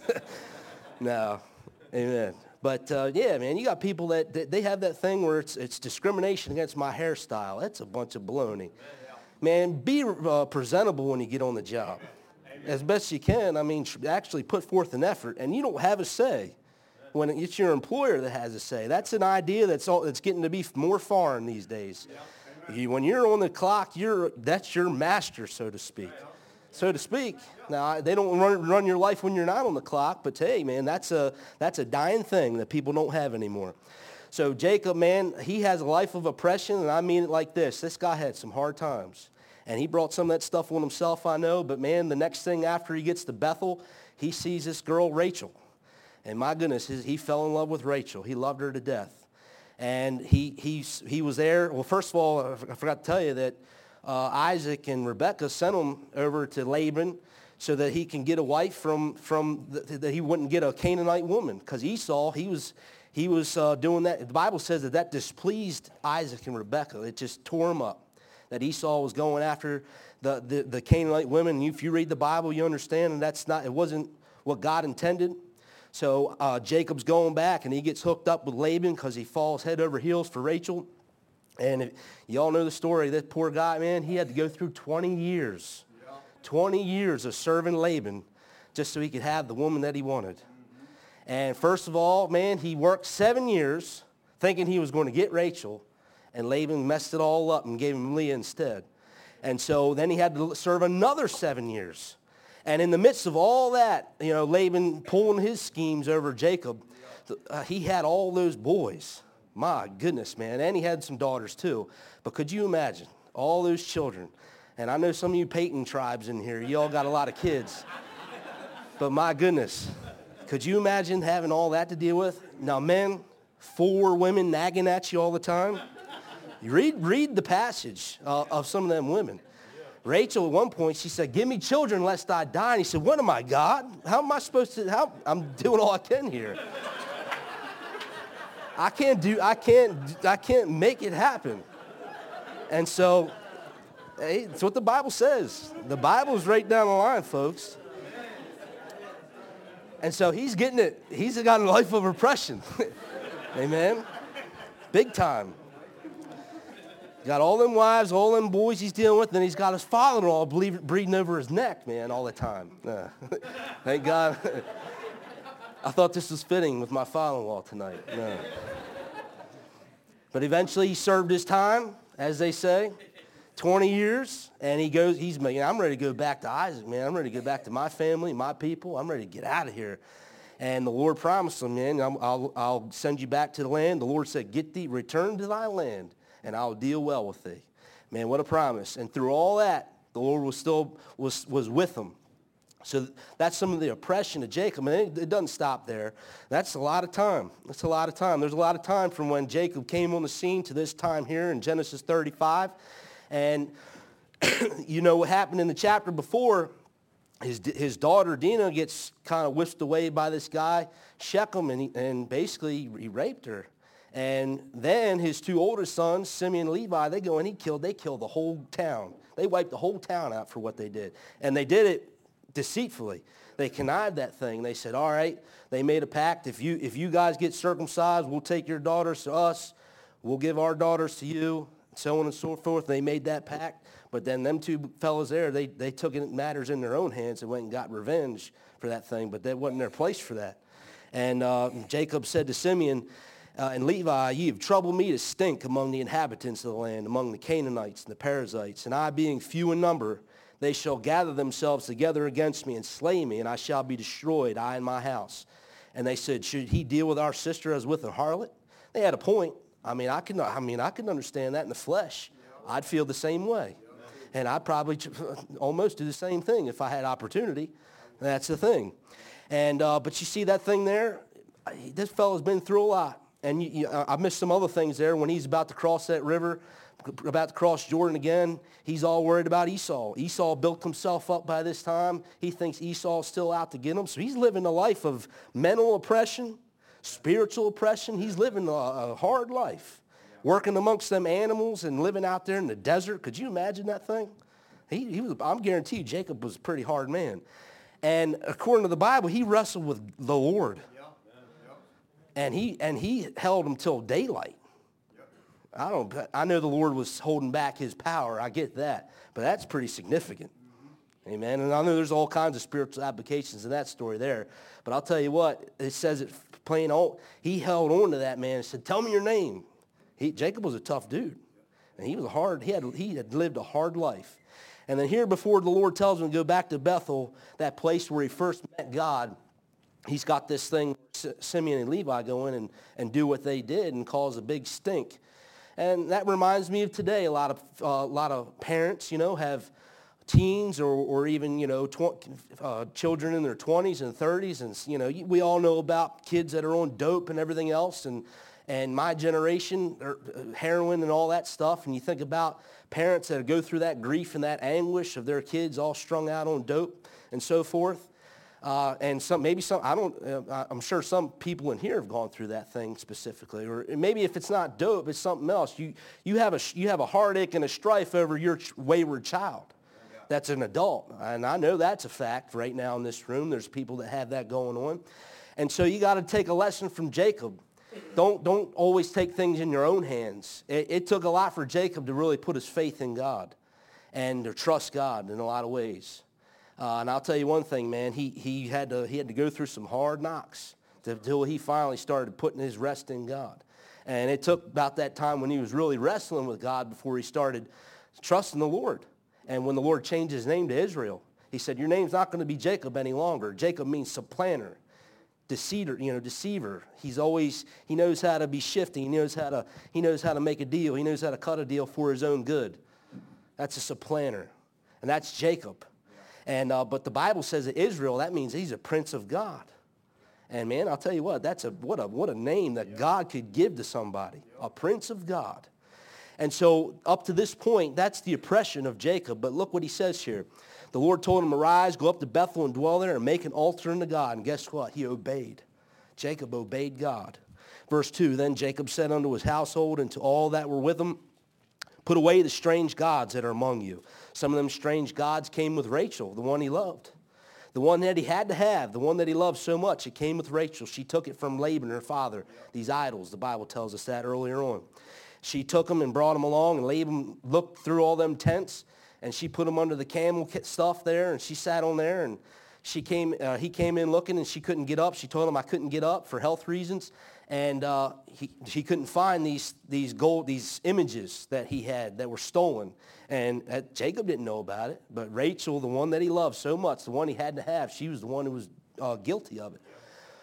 [SPEAKER 3] No, amen. But, uh, yeah, man, you got people that, that they have that thing where it's, it's discrimination against my hairstyle. That's a bunch of baloney. Man, be uh, presentable when you get on the job. As best you can. I mean, actually put forth an effort, and you don't have a say when it's your employer that has a say. That's an idea that's all, that's getting to be more foreign these days. You, when you're on the clock, you're that's your master, so to speak. So to speak. Now, they don't run, run your life when you're not on the clock, but hey, man, that's a, that's a dying thing that people don't have anymore. So Jacob, man, he has a life of oppression, and I mean it like this. This guy had some hard times. And he brought some of that stuff on himself, I know. But, man, the next thing after he gets to Bethel, he sees this girl, Rachel. And, my goodness, he fell in love with Rachel. He loved her to death. And he he, he was there. Well, first of all, I forgot to tell you that uh, Isaac and Rebekah sent him over to Laban so that he can get a wife from, from the, that he wouldn't get a Canaanite woman. Because Esau, he was, he was uh, doing that. The Bible says that that displeased Isaac and Rebekah. It just tore him up. That Esau was going after the, the, the Canaanite women. And if you read the Bible, you understand that that's not, it wasn't what God intended. So uh, Jacob's going back, and he gets hooked up with Laban because he falls head over heels for Rachel. And if, you all know the story. That poor guy, man, he had to go through twenty years. twenty years of serving Laban just so he could have the woman that he wanted. Mm-hmm. And first of all, man, he worked seven years thinking he was going to get Rachel. And Laban messed it all up and gave him Leah instead. And so then he had to serve another seven years. And in the midst of all that, you know, Laban pulling his schemes over Jacob, uh, he had all those boys. My goodness, man. And he had some daughters too. But could you imagine all those children? And I know some of you Peyton tribes in here, you all got a lot of kids. But my goodness, could you imagine having all that to deal with? Now, men, four women nagging at you all the time. You read, read the passage uh, of some of them women. Rachel, at one point, she said, give me children lest I die. And he said, what am I, God? How am I supposed to, how, I'm doing all I can here. I can't do, I can't, I can't make it happen. And so, hey, it's what the Bible says. The Bible's right down the line, folks. And so he's getting it. He's got a life of oppression. Amen. Big time. Got all them wives, all them boys he's dealing with, and he's got his father-in-law breathing over his neck, man, all the time. Uh, thank God. I thought this was fitting with my father-in-law tonight. No. But eventually he served his time, as they say, twenty years, and he goes, he's, man, I'm ready to go back to Isaac, man. I'm ready to go back to my family, my people. I'm ready to get out of here. And the Lord promised him, man, I'll, I'll, I'll send you back to the land. The Lord said, get thee, return to thy land, and I'll deal well with thee. Man, what a promise. And through all that, the Lord was still was, was with him. So that's some of the oppression of Jacob. And it, it doesn't stop there. That's a lot of time. That's a lot of time. There's a lot of time from when Jacob came on the scene to this time here in Genesis thirty-five. And you know what happened in the chapter before, his, his daughter Dinah gets kind of whisked away by this guy, Shechem, and, he, and basically he raped her. And then his two oldest sons, Simeon and Levi, they go and he killed, they killed the whole town. They wiped the whole town out for what they did. And they did it deceitfully. They connived that thing. They said, all right, they made a pact. If you, if you guys get circumcised, we'll take your daughters to us. We'll give our daughters to you, so on and so forth. They made that pact. But then them two fellas there, they, they took matters in their own hands and went and got revenge for that thing. But that wasn't their place for that. And uh, Jacob said to Simeon, Uh, and Levi, ye have troubled me to stink among the inhabitants of the land, among the Canaanites and the Perizzites. And I, being few in number, they shall gather themselves together against me and slay me, and I shall be destroyed, I and my house. And they said, should he deal with our sister as with a harlot? They had a point. I mean, I can, I mean, I can understand that in the flesh. I'd feel the same way. And I'd probably almost do the same thing if I had opportunity. That's the thing. And uh, but you see that thing there? This fellow's been through a lot. And you, you, I missed some other things there. When he's about to cross that river, about to cross Jordan again, he's all worried about Esau. Esau built himself up by this time. He thinks Esau's still out to get him. So he's living a life of mental oppression, spiritual oppression. He's living a, a hard life, working amongst them animals and living out there in the desert. Could you imagine that thing? He, he was. I'm guaranteed you, Jacob was a pretty hard man. And according to the Bible, he wrestled with the Lord. And he and he held him till daylight. I don't. I know the Lord was holding back his power. I get that, but that's pretty significant. Mm-hmm. Amen. And I know there's all kinds of spiritual applications in that story there. But I'll tell you what, it says it plain old. He held on to that man and said, "Tell me your name." He, Jacob was a tough dude, and he was a hard. He had he had lived a hard life. And then here, before the Lord tells him to go back to Bethel, that place where he first met God, he's got this thing. Simeon and Levi go in and, and do what they did and cause a big stink. And that reminds me of today. A lot of uh, a lot of parents, you know, have teens or, or even, you know, tw- uh, children in their twenties and thirties. And, you know, we all know about kids that are on dope and everything else. And, and my generation, or heroin and all that stuff. And you think about parents that go through that grief and that anguish of their kids all strung out on dope and so forth. Uh, and some, maybe some, I don't, uh, I'm sure some people in here have gone through that thing specifically. Or maybe if it's not dope, it's something else. You, you, have, a, you have a heartache and a strife over your ch- wayward child. That's an adult. And I know that's a fact right now in this room. There's people that have that going on. And so you got to take a lesson from Jacob. Don't, don't always take things in your own hands. It, it took a lot for Jacob to really put his faith in God and to trust God in a lot of ways. Uh, and I'll tell you one thing, man, he, he, had to, he had to go through some hard knocks until he finally started putting his rest in God. And it took about that time when he was really wrestling with God before he started trusting the Lord. And when the Lord changed his name to Israel, he said, your name's not going to be Jacob any longer. Jacob means supplanter, deceiver, you know, deceiver. He's always, he knows how to be shifty. He knows how to, he knows how to make a deal. He knows how to cut a deal for his own good. That's a supplanter. And that's Jacob. And uh, but the Bible says that Israel, that means he's a prince of God. And man, I'll tell you what, that's a what a what a name that God could give to somebody, a prince of God. And so up to this point, that's the oppression of Jacob. But look what he says here. The Lord told him, arise, go up to Bethel and dwell there and make an altar unto God. And guess what? He obeyed. Jacob obeyed God. Verse two, then Jacob said unto his household and to all that were with him, put away the strange gods that are among you. Some of them strange gods came with Rachel, the one he loved. The one that he had to have, the one that he loved so much, it came with Rachel. She took it from Laban, her father, these idols. The Bible tells us that earlier on. She took them and brought them along, and Laban looked through all them tents, and she put them under the camel stuff there, and she sat on there, and she came. Uh, he came in looking, and she couldn't get up. She told him, I couldn't get up for health reasons. And uh, he, he couldn't find these these gold these images that he had that were stolen, and uh, Jacob didn't know about it. But Rachel, the one that he loved so much, the one he had to have, she was the one who was uh, guilty of it.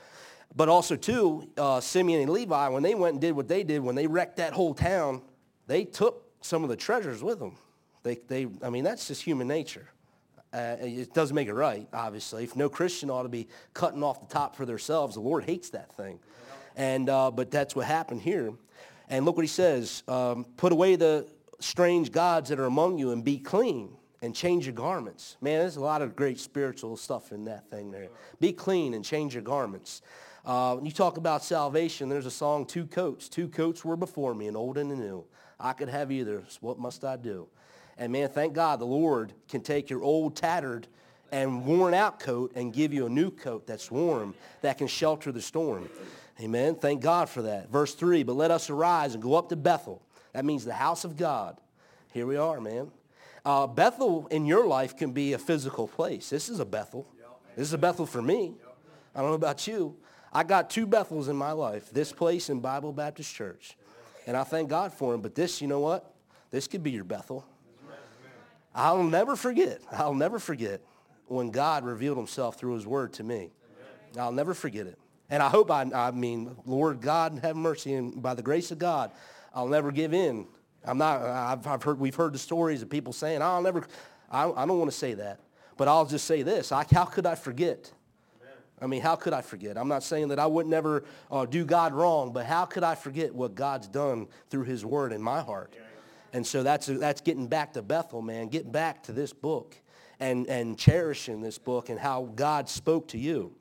[SPEAKER 3] But also too, uh, Simeon and Levi, when they went and did what they did, when they wrecked that whole town, they took some of the treasures with them. They they I mean that's just human nature. Uh, it doesn't make it right, obviously. If no Christian ought to be cutting off the top for themselves, the Lord hates that thing. And uh, but that's what happened here. And look what he says. Um, put away the strange gods that are among you and be clean and change your garments. Man, there's a lot of great spiritual stuff in that thing there. Be clean and change your garments. Uh, when you talk about salvation, there's a song, Two Coats. Two coats were before me, an old and a new. I could have either. So what must I do? And man, thank God the Lord can take your old, tattered, and worn out coat and give you a new coat that's warm, that can shelter the storm. Amen. Thank God for that. Verse three, but let us arise and go up to Bethel. That means the house of God. Here we are, man. Uh, Bethel in your life can be a physical place. This is a Bethel. This is a Bethel for me. I don't know about you. I got two Bethels in my life, this place and Bible Baptist Church. And I thank God for them. But this, you know what? This could be your Bethel. I'll never forget, I'll never forget when God revealed himself through his word to me. I'll never forget it. And I hope, I, I mean, Lord God, have mercy, and by the grace of God, I'll never give in. I'm not, I've, I've heard, we've heard the stories of people saying, I'll never, I, I don't want to say that. But I'll just say this, I, how could I forget? I mean, how could I forget? I'm not saying that I would never uh, do God wrong, but how could I forget what God's done through his word in my heart? And so that's that's getting back to Bethel, man, getting back to this book and, and cherishing this book and how God spoke to you.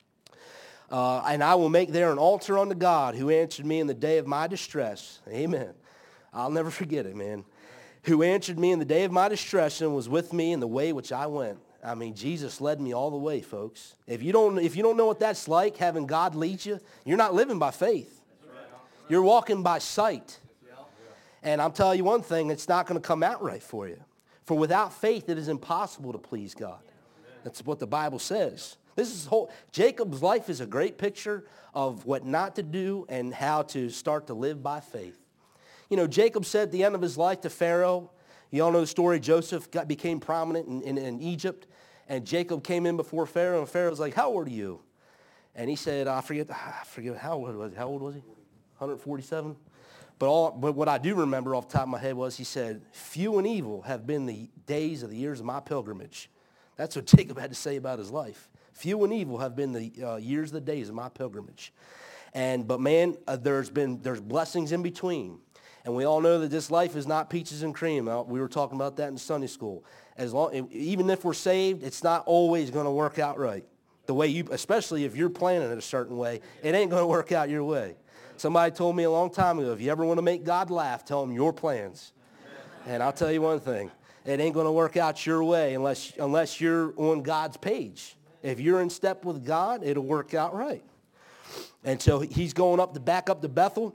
[SPEAKER 3] Uh, and I will make there an altar unto God who answered me in the day of my distress. Amen. I'll never forget it, man. Who answered me in the day of my distress and was with me in the way which I went. I mean, Jesus led me all the way, folks. If you don't, if you don't know what that's like, having God lead you, you're not living by faith. You're walking by sight. And I'm telling you one thing, it's not going to come out right for you. For without faith, it is impossible to please God. That's what the Bible says. This is whole, Jacob's life is a great picture of what not to do and how to start to live by faith. You know, Jacob said at the end of his life to Pharaoh, you all know the story, Joseph got, became prominent in, in, in Egypt, and Jacob came in before Pharaoh, and Pharaoh was like, how old are you? And he said, I forget, I forget, how old was he? How old was he? one hundred forty-seven? But, all, but what I do remember off the top of my head was he said, few and evil have been the days of the years of my pilgrimage. That's what Jacob had to say about his life. Few and evil have been the uh, years of the days of my pilgrimage. And but man, uh, there's been there's blessings in between. And we all know that this life is not peaches and cream. Uh, we were talking about that in Sunday school. As long, even if we're saved, it's not always going to work out right. The way you, especially if you're planning it a certain way, it ain't going to work out your way. Somebody told me a long time ago, if you ever want to make God laugh, tell him your plans. And I'll tell you one thing, it ain't going to work out your way unless unless you're on God's page. If you're in step with God, it'll work out right. And so he's going up to back up to Bethel.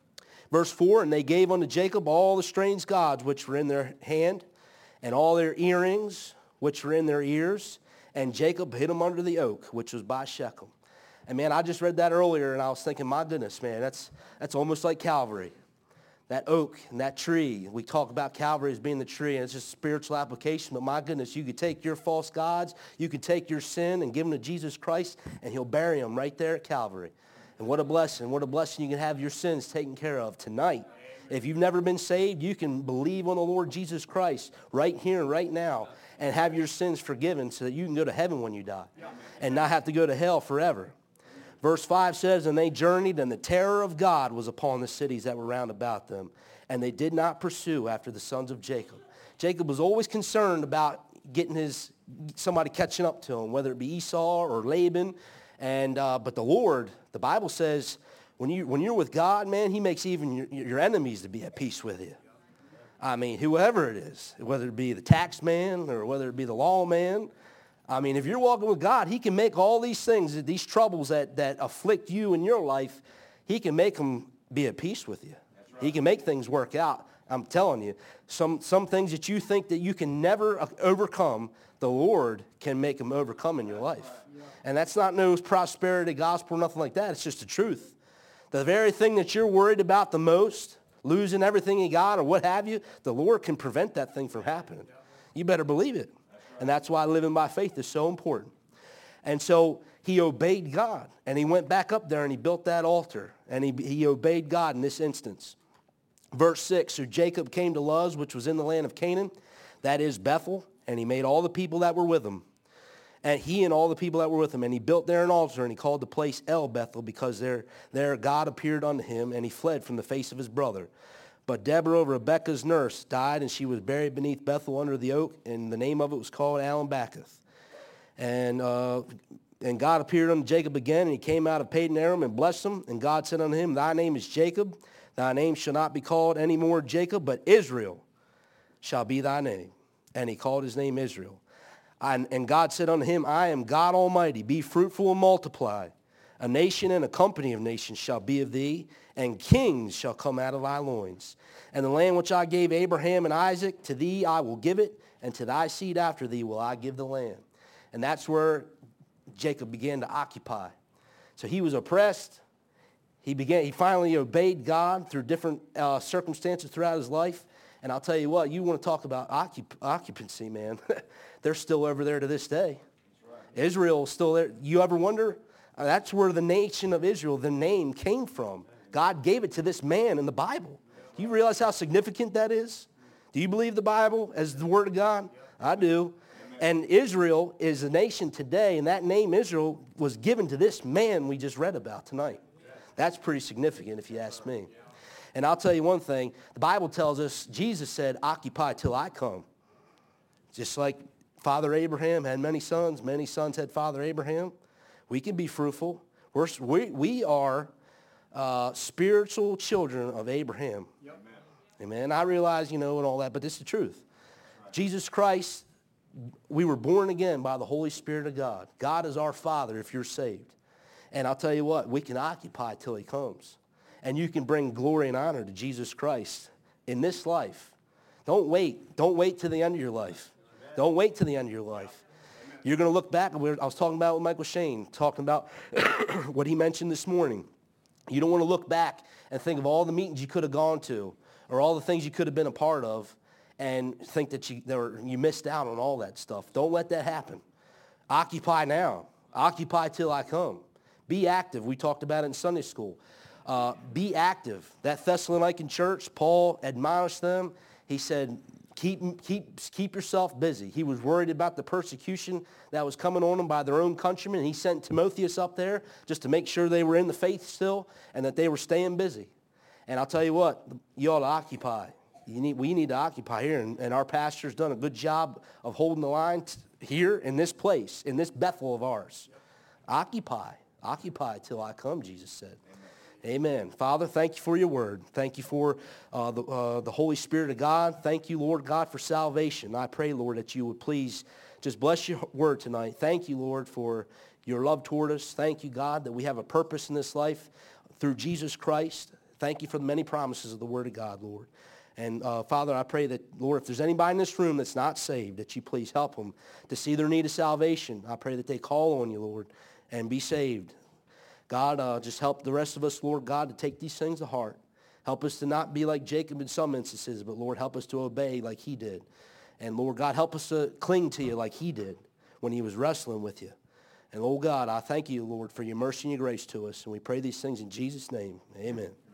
[SPEAKER 3] Verse four, and they gave unto Jacob all the strange gods which were in their hand, and all their earrings which were in their ears, and Jacob hid them under the oak, which was by Shechem. And man, I just read that earlier, and I was thinking, my goodness, man, that's that's almost like Calvary. That oak and that tree. We talk about Calvary as being the tree, and it's just a spiritual application, but my goodness, you could take your false gods, you could take your sin and give them to Jesus Christ, and he'll bury them right there at Calvary. And what a blessing, what a blessing you can have your sins taken care of tonight. If you've never been saved, you can believe on the Lord Jesus Christ right here and right now and have your sins forgiven so that you can go to heaven when you die and not have to go to hell forever. Verse five says, and they journeyed, and the terror of God was upon the cities that were round about them, and they did not pursue after the sons of Jacob. Jacob was always concerned about getting his somebody catching up to him, whether it be Esau or Laban. And uh, but the Lord, the Bible says, when you when you're with God, man, he makes even your, your enemies to be at peace with you. I mean, whoever it is, whether it be the tax man or whether it be the lawman. I mean, if you're walking with God, he can make all these things, these troubles that, that afflict you in your life, he can make them be at peace with you. Right. He can make things work out. I'm telling you, some, some things that you think that you can never overcome, the Lord can make them overcome in your life. Right. And that's not no prosperity gospel or nothing like that. It's just the truth. The very thing that you're worried about the most, losing everything you got or what have you, the Lord can prevent that thing from happening. You better believe it. And that's why living by faith is so important. And so he obeyed God, and he went back up there and he built that altar, and he, he obeyed God in this instance. Verse six, so Jacob came to Luz, which was in the land of Canaan, that is Bethel, and he made all the people that were with him, and he and all the people that were with him, and he built there an altar, and he called the place El Bethel, because there, there God appeared unto him, and he fled from the face of his brother. But Deborah, Rebekah's nurse, died, and she was buried beneath Bethel under the oak, and the name of it was called Alambacath. And uh, and God appeared unto Jacob again, and he came out of Padan Aram and blessed him. And God said unto him, thy name is Jacob. Thy name shall not be called any more Jacob, but Israel shall be thy name. And he called his name Israel. And, and God said unto him, I am God Almighty. Be fruitful and multiply. A nation and a company of nations shall be of thee, and kings shall come out of thy loins. And the land which I gave Abraham and Isaac, to thee I will give it, and to thy seed after thee will I give the land. And that's where Jacob began to occupy. So he was oppressed. He began. He finally obeyed God through different uh, circumstances throughout his life. And I'll tell you what, you want to talk about occup- occupancy, man. They're still over there to this day. Israel is still there. You ever wonder? Uh, that's where the nation of Israel, the name, came from. God gave it to this man in the Bible. Do you realize how significant that is? Do you believe the Bible as the Word of God? I do. And Israel is a nation today, and that name Israel was given to this man we just read about tonight. That's pretty significant if you ask me. And I'll tell you one thing. The Bible tells us, Jesus said, occupy till I come. Just like Father Abraham had many sons, many sons had Father Abraham. We can be fruitful. We're, we, we are uh, spiritual children of Abraham. Yep. Amen. I realize, you know, and all that, but this is the truth. Right. Jesus Christ, we were born again by the Holy Spirit of God. God is our Father if you're saved. And I'll tell you what, we can occupy till he comes. And you can bring glory and honor to Jesus Christ in this life. Don't wait. Don't wait to the end of your life. Don't wait to the end of your life. You're going to look back. I was talking about with Michael Shane, talking about what he mentioned this morning. You don't want to look back and think of all the meetings you could have gone to or all the things you could have been a part of and think that you, there were, you missed out on all that stuff. Don't let that happen. Occupy now. Occupy till I come. Be active. We talked about it in Sunday school. Uh, be active. That Thessalonican church, Paul admonished them. He said, keep, keep, keep yourself busy. He was worried about the persecution that was coming on them by their own countrymen. He sent Timotheus up there just to make sure they were in the faith still and that they were staying busy. And I'll tell you what, you ought to occupy. You need, we need to occupy here, and, and our pastor's done a good job of holding the line t- here in this place, in this Bethel of ours. Yep. Occupy. Occupy till I come, Jesus said. Amen. Amen. Father, thank you for your word. Thank you for uh, the, uh, the Holy Spirit of God. Thank you, Lord God, for salvation. I pray, Lord, that you would please just bless your word tonight. Thank you, Lord, for your love toward us. Thank you, God, that we have a purpose in this life through Jesus Christ. Thank you for the many promises of the word of God, Lord. And, uh, Father, I pray that, Lord, if there's anybody in this room that's not saved, that you please help them to see their need of salvation. I pray that they call on you, Lord, and be saved. God, uh, just help the rest of us, Lord God, to take these things to heart. Help us to not be like Jacob in some instances, but, Lord, help us to obey like he did. And, Lord God, help us to cling to you like he did when he was wrestling with you. And, oh, God, I thank you, Lord, for your mercy and your grace to us. And we pray these things in Jesus' name. Amen.